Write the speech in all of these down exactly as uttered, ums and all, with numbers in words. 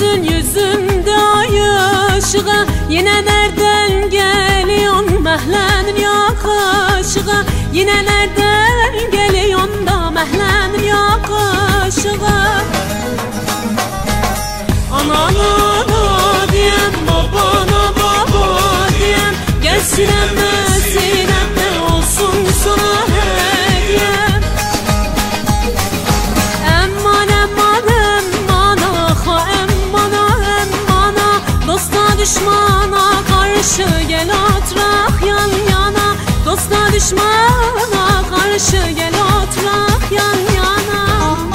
Gülsün yüzümde ay ışığı, yine nereden geliyorsun mehlenin yakışığı, yine nereden geliyorsun da mehlenin yakışığı. Anana diyem, babana baba diyem, gelsin emmesin emme olsun sana hediyem. Emman emman emman aha emmana emmana, dosta düşmana karşı gel oturak yan yana, dosta düşmana karşı gel oturak yan yana.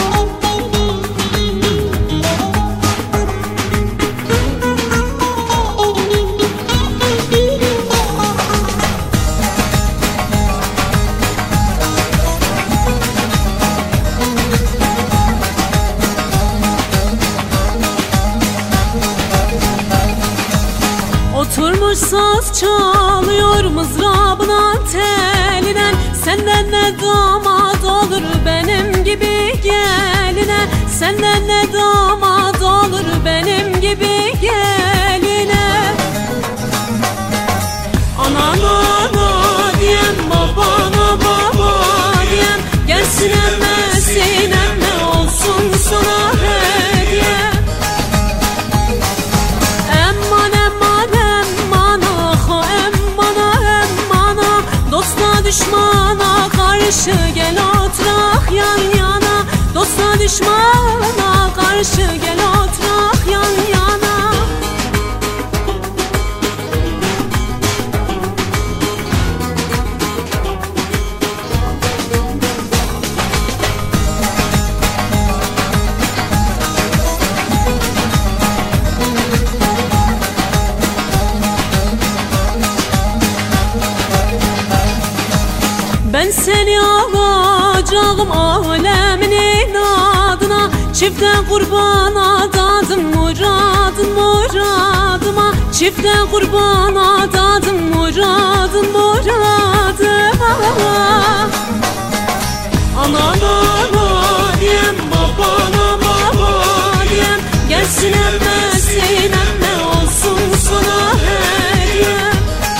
Oturmuş saz çalıyor mızrabına teline, senden ne damat olur benim gibi geline, senden ne damat olur benim gibi geline. Anana ana diyem, babana baba diyem, gelsin emmesin emme olsun sana hediyem. Emman emman emman aha emmana emmana, dosta düşmana karşı gel oturak yan yana, dosta düşmana karşı gel oturak yan yana. Ben seni alacağım aleminin adına, çifte kurban adadım muradın muradıma, çifte kurban adadım muradın muradıma. Anana ana diyem, babana baba diyem, gelsin emmesin emme olsun sana hediyem.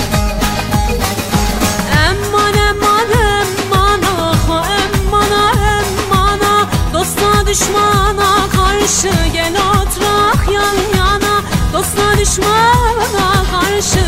Emman emman emman aha emmana emmana, dosta düşmana karşı gel oturak yan yana, dosta düşmana karşı